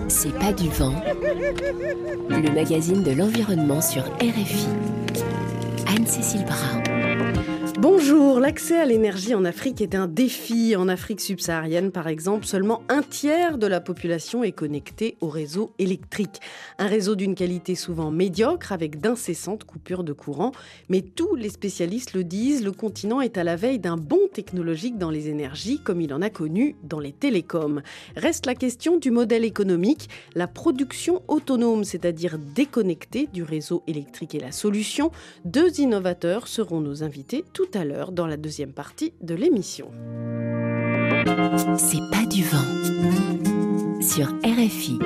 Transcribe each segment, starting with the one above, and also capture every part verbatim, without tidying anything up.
C'est pas du vent, le magazine de l'environnement sur R F I. Anne-Cécile Brun. Bonjour, l'accès à l'énergie en Afrique est un défi. En Afrique subsaharienne, par exemple, seulement un tiers de la population est connectée au réseau électrique. Un réseau d'une qualité souvent médiocre, avec d'incessantes coupures de courant. Mais tous les spécialistes le disent, le continent est à la veille d'un bond technologique dans les énergies, comme il en a connu dans les télécoms. Reste la question du modèle économique. La production autonome, c'est-à-dire déconnectée du réseau électrique, est la solution. Deux innovateurs seront nos invités tout à l'heure dans la deuxième partie de l'émission. C'est pas du vent sur R F I.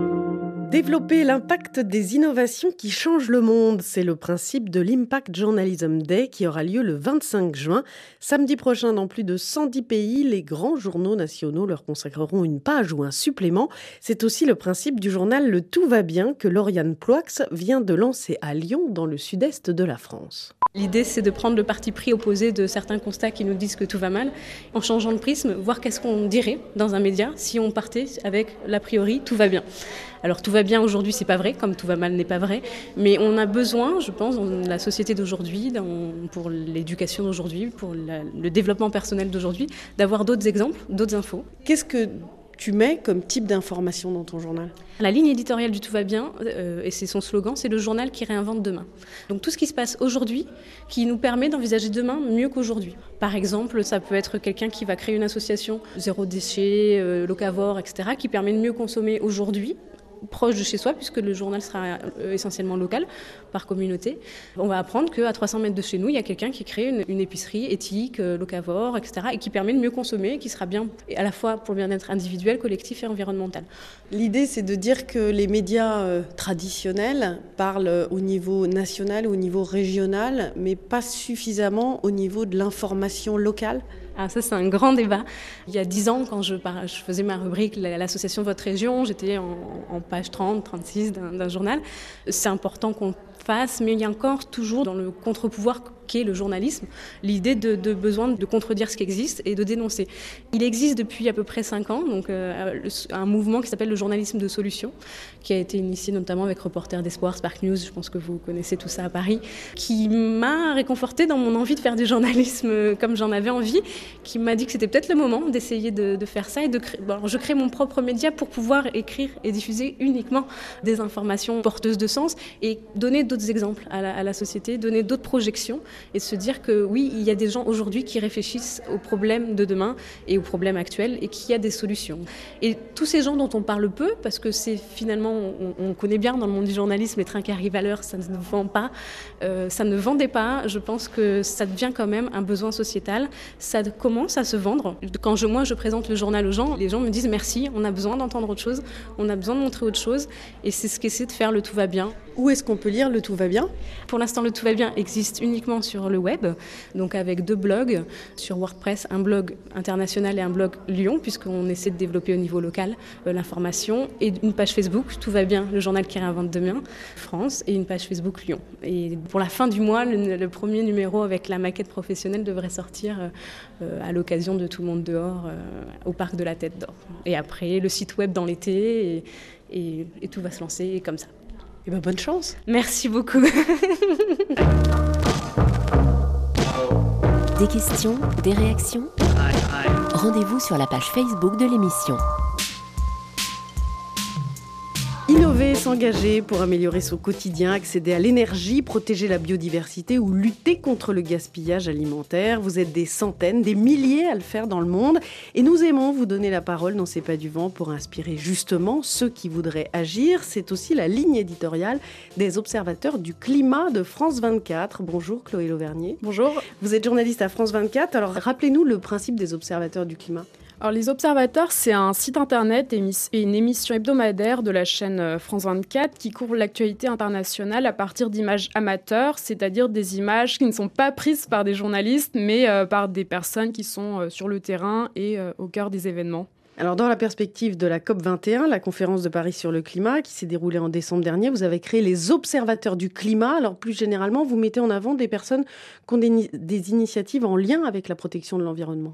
Développer l'impact des innovations qui changent le monde, c'est le principe de l'Impact Journalism Day qui aura lieu le vingt-cinq juin. Samedi prochain, dans plus de cent dix pays, les grands journaux nationaux leur consacreront une page ou un supplément. C'est aussi le principe du journal Le Tout va bien que Lauriane Ploix vient de lancer à Lyon, dans le sud-est de la France. L'idée, c'est de prendre le parti pris opposé de certains constats qui nous disent que tout va mal, en changeant de prisme, voir qu'est-ce qu'on dirait dans un média si on partait avec l'a priori tout va bien. Alors tout va bien aujourd'hui, c'est pas vrai, comme tout va mal n'est pas vrai, mais on a besoin, je pense, dans la société d'aujourd'hui, dans, pour l'éducation d'aujourd'hui, pour la, le développement personnel d'aujourd'hui, d'avoir d'autres exemples, d'autres infos. Qu'est-ce que tu mets comme type d'information dans ton journal ? La ligne éditoriale du Tout va bien, euh, et c'est son slogan, c'est le journal qui réinvente demain. Donc tout ce qui se passe aujourd'hui, qui nous permet d'envisager demain mieux qu'aujourd'hui. Par exemple, ça peut être quelqu'un qui va créer une association zéro déchet, euh, locavore, et cetera, qui permet de mieux consommer aujourd'hui, proche de chez soi, puisque le journal sera essentiellement local, par communauté. On va apprendre qu'à trois cents mètres de chez nous, il y a quelqu'un qui crée une, une épicerie éthique, locavore, et cetera, et qui permet de mieux consommer, qui sera bien à la fois pour le bien-être individuel, collectif et environnemental. L'idée, c'est de dire que les médias euh, traditionnels parlent au niveau national, au niveau régional, mais pas suffisamment au niveau de l'information locale. Ah, ça, c'est un grand débat. Il y a dix ans, quand je, je faisais ma rubrique l'association Votre Région, j'étais en, en page trente, trente-six d'un, d'un journal. C'est important qu'on fasse, mais il y a encore toujours dans le contre-pouvoir qu'est le journalisme, l'idée de, de besoin de contredire ce qui existe et de dénoncer. Il existe depuis à peu près cinq ans donc, euh, un mouvement qui s'appelle le journalisme de solution, qui a été initié notamment avec Reporters d'Espoir, Spark News, je pense que vous connaissez tout ça à Paris, qui m'a réconfortée dans mon envie de faire du journalisme comme j'en avais envie, qui m'a dit que c'était peut-être le moment d'essayer de, de faire ça. Et de créer, bon, alors je crée mon propre média pour pouvoir écrire et diffuser uniquement des informations porteuses de sens et donner d'autres exemples à la, à la société, donner d'autres projections et se dire que oui, il y a des gens aujourd'hui qui réfléchissent aux problèmes de demain et aux problèmes actuels et qu'il y a des solutions. Et tous ces gens dont on parle peu, parce que c'est finalement, on, on connaît bien dans le monde du journalisme, les trains qui arrivent à l'heure, ça ne vend pas, euh, ça ne vendait pas. Je pense que ça devient quand même un besoin sociétal. Ça commence à se vendre. Quand je, moi, je présente le journal aux gens, les gens me disent merci, on a besoin d'entendre autre chose, on a besoin de montrer autre chose. Et c'est ce qu'essaie de faire le Tout va bien. Où est-ce qu'on peut lire le Tout va bien ? Pour l'instant, le Tout va bien existe uniquement sur le web, donc avec deux blogs sur WordPress, un blog international et un blog Lyon, puisqu'on essaie de développer au niveau local euh, l'information, et une page Facebook, Tout va bien, le journal qui réinvente demain, France, et une page Facebook Lyon. Et pour la fin du mois, le, le premier numéro avec la maquette professionnelle devrait sortir euh, à l'occasion de Tout le monde dehors, euh, au parc de la Tête d'Or. Et après, le site web dans l'été, et, et, et tout va se lancer comme ça. Eh ben, bonne chance. Merci beaucoup. Des questions, des réactions ? Rendez-vous sur la page Facebook de l'émission. Innover, s'engager pour améliorer son quotidien, accéder à l'énergie, protéger la biodiversité ou lutter contre le gaspillage alimentaire. Vous êtes des centaines, des milliers à le faire dans le monde. Et nous aimons vous donner la parole dans C'est pas du vent pour inspirer justement ceux qui voudraient agir. C'est aussi la ligne éditoriale des observateurs du climat de France vingt-quatre. Bonjour Chloé Lauvernier. Bonjour. Vous êtes journaliste à France vingt-quatre. Alors rappelez-nous le principe des observateurs du climat. Alors, les Observateurs, c'est un site internet et une émission hebdomadaire de la chaîne France vingt-quatre qui couvre l'actualité internationale à partir d'images amateurs, c'est-à-dire des images qui ne sont pas prises par des journalistes, mais euh, par des personnes qui sont euh, sur le terrain et euh, au cœur des événements. Alors, dans la perspective de la COP vingt et un, la conférence de Paris sur le climat, qui s'est déroulée en décembre dernier, vous avez créé les observateurs du climat. Alors, plus généralement, vous mettez en avant des personnes qui ont des, des initiatives en lien avec la protection de l'environnement.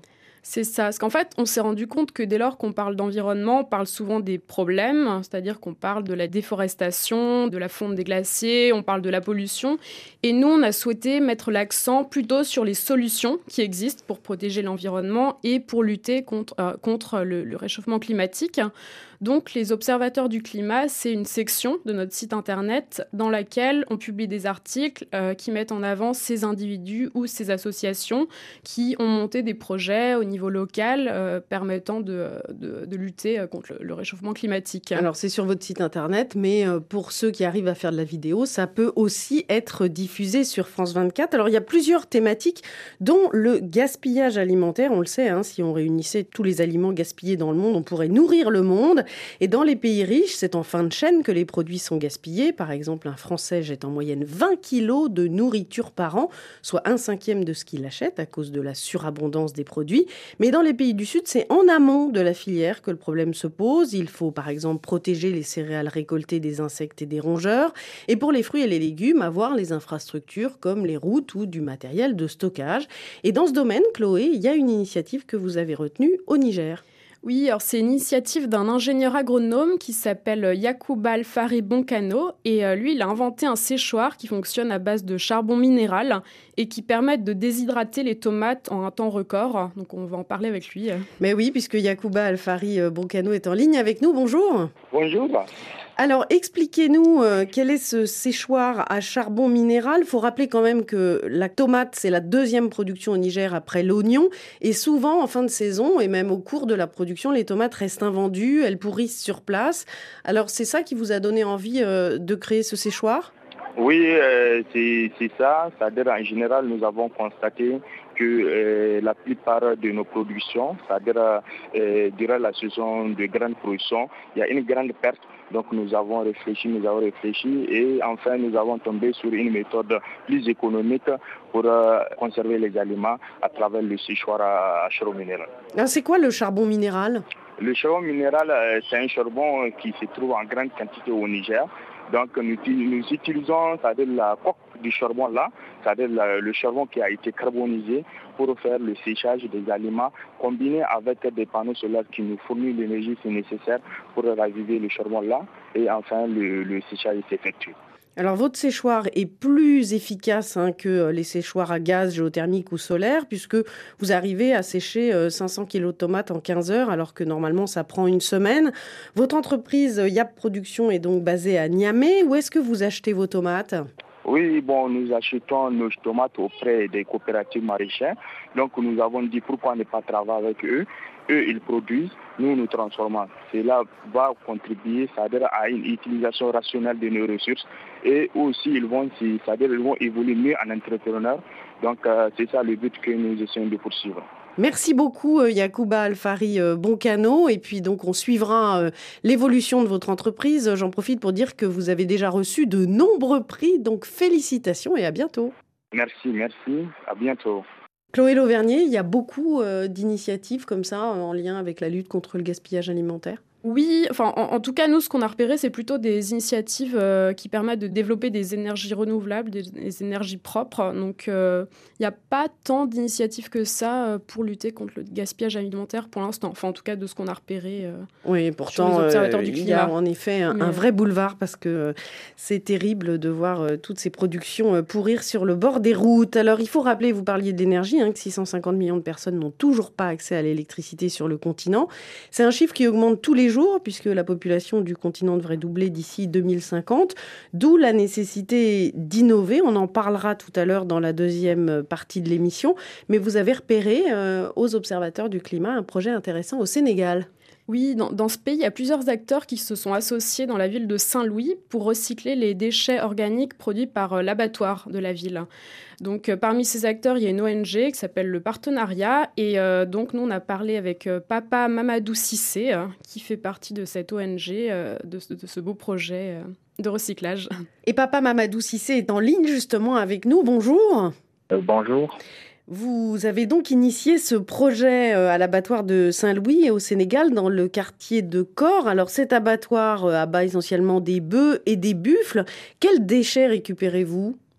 C'est ça, parce qu'en fait, on s'est rendu compte que dès lors qu'on parle d'environnement, on parle souvent des problèmes, c'est-à-dire qu'on parle de la déforestation, de la fonte des glaciers, on parle de la pollution. Et nous, on a souhaité mettre l'accent plutôt sur les solutions qui existent pour protéger l'environnement et pour lutter contre, euh, contre le, le réchauffement climatique. Donc, les observateurs du climat, c'est une section de notre site internet dans laquelle on publie des articles euh, qui mettent en avant ces individus ou ces associations qui ont monté des projets au niveau local euh, permettant de, de, de lutter contre le, le réchauffement climatique. Alors, c'est sur votre site internet, mais euh, pour ceux qui arrivent à faire de la vidéo, ça peut aussi être diffusé sur France vingt-quatre. Alors, il y a plusieurs thématiques, dont le gaspillage alimentaire. On le sait, hein, si on réunissait tous les aliments gaspillés dans le monde, on pourrait nourrir le monde. Et dans les pays riches, c'est en fin de chaîne que les produits sont gaspillés. Par exemple, un Français jette en moyenne vingt kilos de nourriture par an, soit un cinquième de ce qu'il achète à cause de la surabondance des produits. Mais dans les pays du Sud, c'est en amont de la filière que le problème se pose. Il faut par exemple protéger les céréales récoltées des insectes et des rongeurs. Et pour les fruits et les légumes, avoir les infrastructures comme les routes ou du matériel de stockage. Et dans ce domaine, Chloé, il y a une initiative que vous avez retenue au Niger. Oui, alors c'est une initiative d'un ingénieur agronome qui s'appelle Yacouba Alfari Bonkano. Et euh, lui, il a inventé un séchoir qui fonctionne à base de charbon minéral et qui permet de déshydrater les tomates en un temps record. Donc on va en parler avec lui. Mais oui, puisque Yacouba Alfari Bonkano est en ligne avec nous. Bonjour. Bonjour. Alors, expliquez-nous euh, quel est ce séchoir à charbon minéral. Il faut rappeler quand même que la tomate, c'est la deuxième production au Niger après l'oignon. Et souvent, en fin de saison, et même au cours de la production, les tomates restent invendues, elles pourrissent sur place. Alors, c'est ça qui vous a donné envie euh, de créer ce séchoir ? Oui, euh, c'est, c'est ça. C'est-à-dire, en général, nous avons constaté que euh, la plupart de nos productions, c'est-à-dire euh, durant la saison de grande production, il y a une grande perte. Donc nous avons réfléchi, nous avons réfléchi et enfin nous avons tombé sur une méthode plus économique pour euh, conserver les aliments à travers le séchoir à, à charbon minéral. Alors, c'est quoi le charbon minéral ? Le charbon minéral, euh, c'est un charbon qui se trouve en grande quantité au Niger. Donc nous, nous utilisons, c'est-à-dire la coque du charbon là, c'est-à-dire la, le charbon qui a été carbonisé pour faire le séchage des aliments, combiné avec des panneaux solaires qui nous fournissent l'énergie si nécessaire pour raviver le charbon là, et enfin le, le séchage s'effectue. Alors, votre séchoir est plus efficace hein, que les séchoirs à gaz, géothermique ou solaire, puisque vous arrivez à sécher cinq cents kilos de tomates en quinze heures, alors que normalement, ça prend une semaine. Votre entreprise Yap Production est donc basée à Niamey. Où est-ce que vous achetez vos tomates ? Oui, bon, nous achetons nos tomates auprès des coopératives maraîchères. Donc, nous avons dit pourquoi ne pas travailler avec eux. Eux, ils produisent, nous, nous transformons. Cela va contribuer, c'est-à-dire à une utilisation rationnelle de nos ressources. Et aussi, ils vont, c'est-à-dire, ils vont évoluer mieux en entrepreneurs. Donc, euh, c'est ça le but que nous essayons de poursuivre. Merci beaucoup Yacouba Alfari Bonkano. Et puis donc on suivra euh, l'évolution de votre entreprise. J'en profite pour dire que vous avez déjà reçu de nombreux prix. Donc félicitations et à bientôt. Merci, merci. À bientôt. Chloé Lauvernier, il y a beaucoup euh, d'initiatives comme ça en lien avec la lutte contre le gaspillage alimentaire ? Oui, enfin, en, en tout cas, nous, ce qu'on a repéré, c'est plutôt des initiatives euh, qui permettent de développer des énergies renouvelables, des, des énergies propres. Donc, il euh, n'y a pas tant d'initiatives que ça euh, pour lutter contre le gaspillage alimentaire pour l'instant. Enfin, en tout cas, de ce qu'on a repéré euh, oui, pourtant, sur les observateurs euh, du climat. Il y a en effet un, Mais... un vrai boulevard parce que euh, c'est terrible de voir euh, toutes ces productions euh, pourrir sur le bord des routes. Alors, il faut rappeler, vous parliez de l'énergie, hein, que six cent cinquante millions de personnes n'ont toujours pas accès à l'électricité sur le continent. C'est un chiffre qui augmente tous les jours puisque la population du continent devrait doubler d'ici deux mille cinquante, d'où la nécessité d'innover. On en parlera tout à l'heure dans la deuxième partie de l'émission, mais vous avez repéré euh, aux observateurs du climat un projet intéressant au Sénégal. Oui, dans, dans ce pays, il y a plusieurs acteurs qui se sont associés dans la ville de Saint-Louis pour recycler les déchets organiques produits par euh, l'abattoir de la ville. Donc, euh, parmi ces acteurs, il y a une O N G qui s'appelle le Partenariat. Et euh, donc, nous, on a parlé avec euh, Papa Mamadou Cissé, euh, qui fait partie de cette O N G, euh, de, de ce beau projet euh, de recyclage. Et Papa Mamadou Cissé est en ligne justement avec nous. Bonjour. Euh, bonjour. Vous avez donc initié ce projet à l'abattoir de Saint-Louis au Sénégal, dans le quartier de Kor. Alors cet abattoir abat essentiellement des bœufs et des buffles. Quels déchets récupérez-vous ?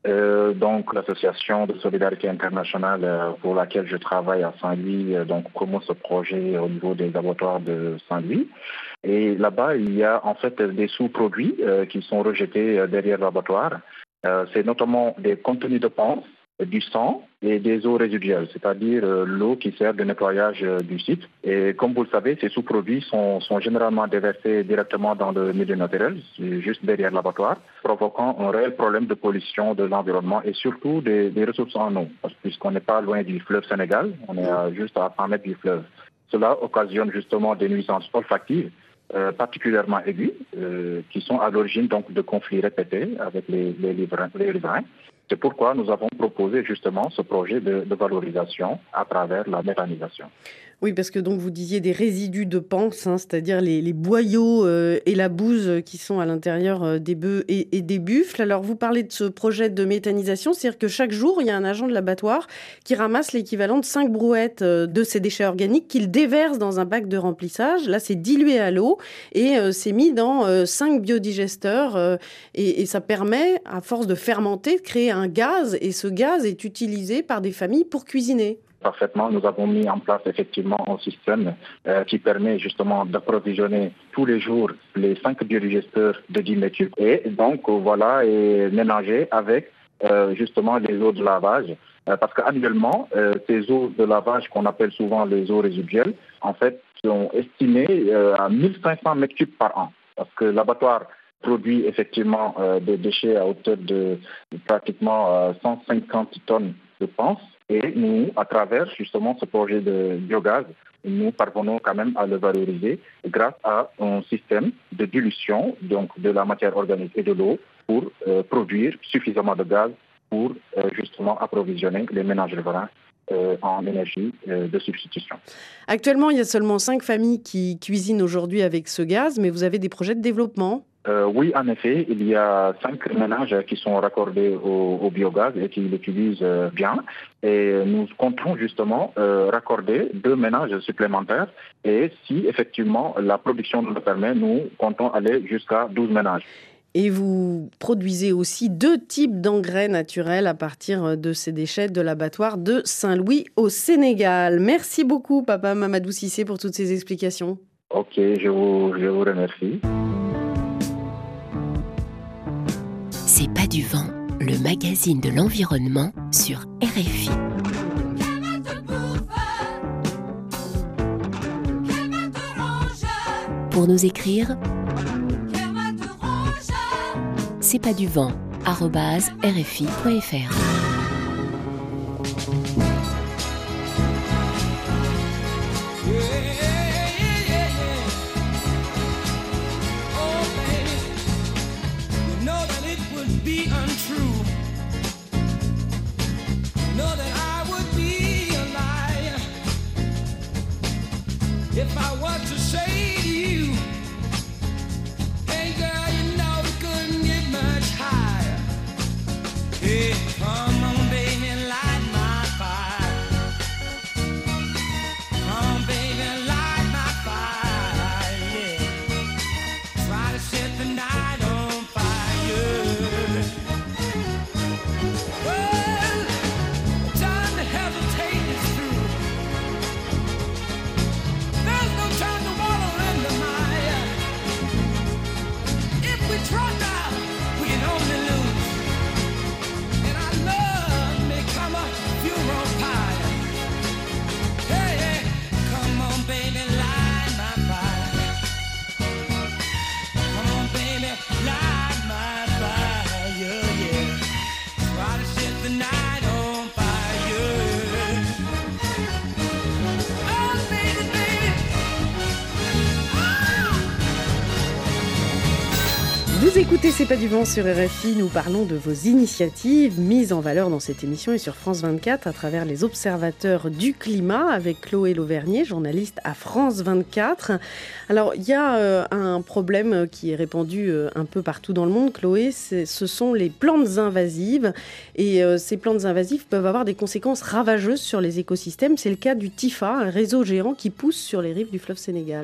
Euh, donc, l'association de solidarité internationale euh, pour laquelle je travaille à Saint-Louis, euh, donc promeut ce projet au niveau des abattoirs de Saint-Louis. Et là-bas, il y a en fait des sous-produits euh, qui sont rejetés euh, derrière l'abattoir. Euh, c'est notamment des contenus de panse, du sang et des eaux résiduelles, c'est-à-dire euh, l'eau qui sert de nettoyage euh, du site. Et comme vous le savez, ces sous-produits sont, sont généralement déversés directement dans le milieu naturel, juste derrière l'abattoir, provoquant un réel problème de pollution de l'environnement et surtout des, des ressources en eau, parce puisqu'on n'est pas loin du fleuve Sénégal, on est à, juste à cent mètres du fleuve. Cela occasionne justement des nuisances olfactives euh, particulièrement aiguës, euh, qui sont à l'origine donc de conflits répétés avec les, les, riverains, les riverains. C'est pourquoi nous avons proposé justement ce projet de, de valorisation à travers la méthanisation. Oui, parce que donc vous disiez des résidus de panse, hein, c'est-à-dire les, les boyaux euh, et la bouse qui sont à l'intérieur euh, des bœufs et, et des buffles. Alors vous parlez de ce projet de méthanisation, c'est-à-dire que chaque jour, il y a un agent de l'abattoir qui ramasse l'équivalent de cinq brouettes euh, de ces déchets organiques qu'il déverse dans un bac de remplissage. Là, c'est dilué à l'eau et euh, c'est mis dans euh, cinq biodigesteurs euh, et, et ça permet, à force de fermenter, de créer un gaz et ce gaz est utilisé par des familles pour cuisiner. Parfaitement, nous avons mis en place effectivement un système euh, qui permet justement d'approvisionner tous les jours les cinq biodigesteurs de dix mètres cubes et donc voilà, est mélangé avec euh, justement les eaux de lavage euh, parce qu'annuellement, euh, ces eaux de lavage qu'on appelle souvent les eaux résiduelles, en fait, sont estimées euh, à mille cinq cents mètres cubes par an parce que l'abattoir produit effectivement euh, des déchets à hauteur de, de pratiquement euh, cent cinquante tonnes de panse. Et nous, à travers justement ce projet de biogaz, nous parvenons quand même à le valoriser grâce à un système de dilution donc de la matière organique et de l'eau pour euh, produire suffisamment de gaz pour euh, justement approvisionner les ménages riverains euh, en énergie euh, de substitution. Actuellement, il y a seulement cinq familles qui cuisinent aujourd'hui avec ce gaz, mais vous avez des projets de développement ? Euh, oui, en effet, il y a cinq ménages qui sont raccordés au, au biogaz et qui l'utilisent euh, bien. Et nous comptons justement euh, raccorder deux ménages supplémentaires. Et si effectivement la production nous le permet, nous comptons aller jusqu'à douze ménages. Et vous produisez aussi deux types d'engrais naturels à partir de ces déchets de l'abattoir de Saint-Louis au Sénégal. Merci beaucoup, Papa Mamadou Cissé, pour toutes ces explications. Ok, je vous, je vous remercie. C'est pas du vent, le magazine de l'environnement sur R F I. Pour nous écrire, c'est pas du vent arobase r f i point f r. If I were to say to you, hey girl, you know we couldn't get much higher. Hey, come on, baby, light my fire. Come, baby, light my fire, yeah. Try to set the night on fire. Well, time to hesitate is through. Turn the water into Maya. If we try now, we can only lose. And I love me come a funeral pyre. Hey, hey, come on, baby, light my fire. Come on, baby, light my fire, yeah. Try to set the night on fire. Vous écoutez C'est pas du vent sur R F I, nous parlons de vos initiatives mises en valeur dans cette émission et sur France vingt-quatre à travers les observateurs du climat avec Chloé Lauvernier, journaliste à France vingt-quatre. Alors il y a euh, un problème qui est répandu euh, un peu partout dans le monde, Chloé, c'est, ce sont les plantes invasives et euh, ces plantes invasives peuvent avoir des conséquences ravageuses sur les écosystèmes. C'est le cas du Tifa, un réseau géant qui pousse sur les rives du fleuve Sénégal.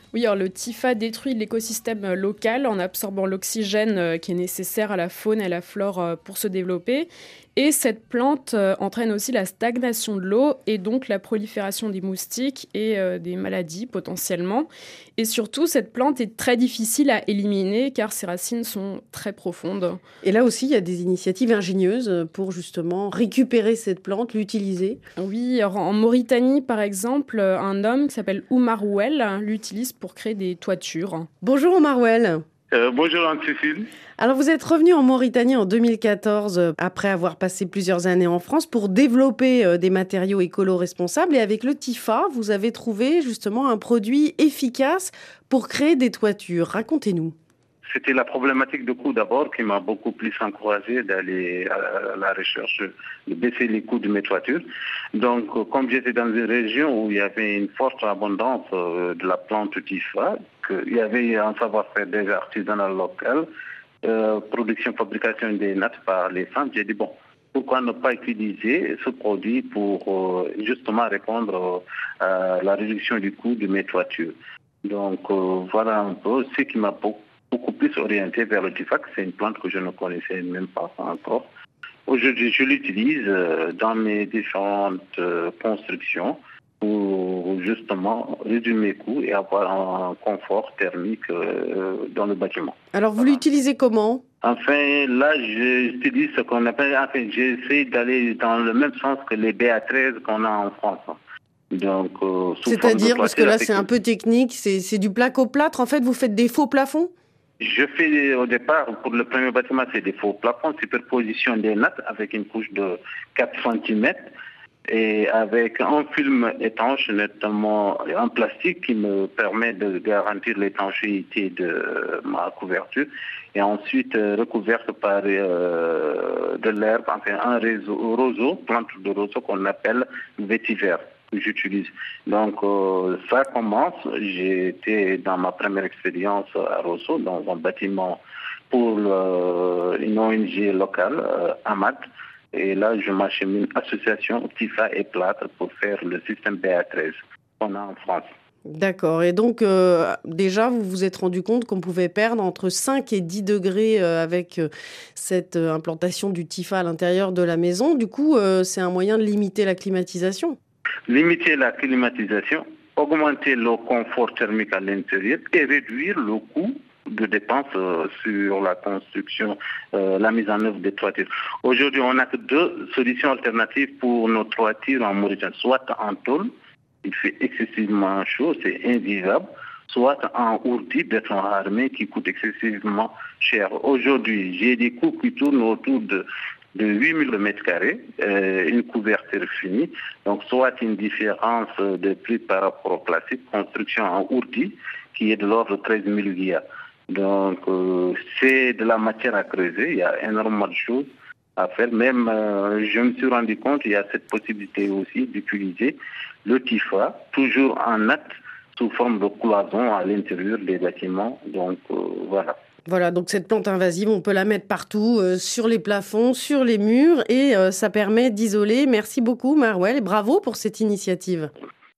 Oui, alors le T I F A détruit l'écosystème local en absorbant l'oxygène qui est nécessaire à la faune et à la flore pour se développer. Et cette plante entraîne aussi la stagnation de l'eau et donc la prolifération des moustiques et des maladies potentiellement. Et surtout, cette plante est très difficile à éliminer car ses racines sont très profondes. Et là aussi, il y a des initiatives ingénieuses pour justement récupérer cette plante, l'utiliser. Oui, alors en Mauritanie, par exemple, un homme qui s'appelle Oumar Ouel l'utilise pour créer des toitures. Bonjour Oumar Ouel. Euh, bonjour Anne-Cécile. Alors vous êtes revenu en Mauritanie en deux mille quatorze, euh, après avoir passé plusieurs années en France, pour développer euh, des matériaux écolo-responsables. Et avec le T I F A, vous avez trouvé justement un produit efficace pour créer des toitures. Racontez-nous. C'était la problématique de coût d'abord qui m'a beaucoup plus encouragé d'aller à la recherche, de baisser les coûts de mes toitures. Donc, comme j'étais dans une région où il y avait une forte abondance de la plante T I F A, qu'il y avait un savoir-faire déjà artisanal local, euh, production, fabrication des nattes par les femmes, j'ai dit bon, pourquoi ne pas utiliser ce produit pour euh, justement répondre euh, à la réduction du coût de mes toitures. Donc, euh, voilà un peu ce qui m'a beaucoup beaucoup plus orienté vers le T I F A, c'est une plante que je ne connaissais même pas encore. Aujourd'hui, je l'utilise dans mes différentes constructions pour justement réduire mes coûts et avoir un confort thermique dans le bâtiment. Alors, vous voilà. l'utilisez comment ? Enfin, là, j'utilise ce qu'on appelle, enfin, j'essaie d'aller dans le même sens que les B A treize qu'on a en France. Donc, euh, c'est-à-dire, parce que là, c'est un peu technique, c'est, c'est du placo-plâtre. En fait, vous faites des faux plafonds ? Je fais au départ, pour le premier bâtiment, c'est des faux plafonds, superposition des nattes avec une couche de quatre centimètres et avec un film étanche, notamment en plastique, qui me permet de garantir l'étanchéité de ma couverture. Et ensuite, euh, recouverte par euh, de l'herbe, enfin un réseau, roseau, plante de roseau qu'on appelle vétiver, que j'utilise. Donc, euh, ça commence. J'étais dans ma première expérience à Rosso, dans un bâtiment pour le, une O N G locale, euh, AMAD. Et là, je m'achemine association T I F A et Plâtre pour faire le système B A treize qu'on a en France. D'accord. Et donc, euh, déjà, vous vous êtes rendu compte qu'on pouvait perdre entre cinq et dix degrés euh, avec euh, cette euh, implantation du T I F A à l'intérieur de la maison. Du coup, euh, c'est un moyen de limiter la climatisation. Limiter la climatisation, augmenter le confort thermique à l'intérieur et réduire le coût de dépenses euh, sur la construction, euh, la mise en œuvre des toitures. Aujourd'hui, on n'a que deux solutions alternatives pour nos toitures en Mauritanie, soit en tôle, il fait excessivement chaud, c'est invivable, soit en ourdi, béton armé, qui coûte excessivement cher. Aujourd'hui, j'ai des coûts qui tournent autour de de huit mille mètres carrés, euh, une couverture finie, donc soit une différence de prix par rapport au plastique, construction en ourdi, qui est de l'ordre de treize mille guillas. Donc, euh, c'est de la matière à creuser, il y a énormément de choses à faire. Même, euh, je me suis rendu compte, il y a cette possibilité aussi d'utiliser le T I F A, toujours en natte, sous forme de cloison à l'intérieur des bâtiments. Donc, euh, voilà. Voilà, donc cette plante invasive, on peut la mettre partout, euh, sur les plafonds, sur les murs, et euh, ça permet d'isoler. Merci beaucoup, Oumar Ouel, et bravo pour cette initiative.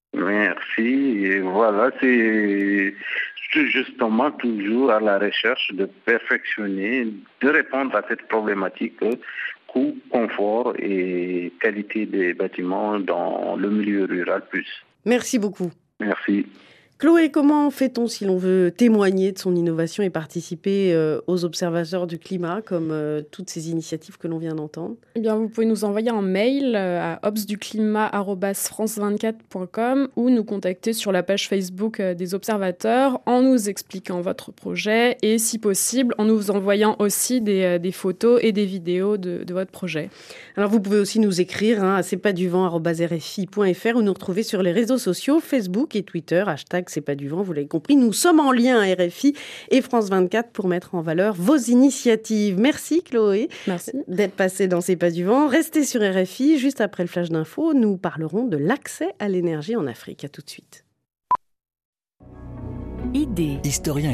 Merci. Et voilà, c'est justement toujours à la recherche de perfectionner, de répondre à cette problématique coût, confort et qualité des bâtiments dans le milieu rural plus. Merci beaucoup. Merci. Chloé, comment fait-on si l'on veut témoigner de son innovation et participer euh, aux observateurs du climat, comme euh, toutes ces initiatives que l'on vient d'entendre ? Eh bien, vous pouvez nous envoyer un mail à obsduclimat arobase france vingt-quatre point com ou nous contacter sur la page Facebook des observateurs en nous expliquant votre projet et, si possible, en nous envoyant aussi des, des photos et des vidéos de, de votre projet. Alors, vous pouvez aussi nous écrire hein, à c'est pas du vent arobase r f i point f r ou nous retrouver sur les réseaux sociaux, Facebook et Twitter, hashtag c'est pas du vent, vous l'avez compris. Nous sommes en lien à R F I et France vingt-quatre pour mettre en valeur vos initiatives. Merci Chloé Merci. d'être passée dans C'est pas du vent. Restez sur R F I. Juste après le flash d'info, nous parlerons de l'accès à l'énergie en Afrique. À tout de suite. Idée. Historien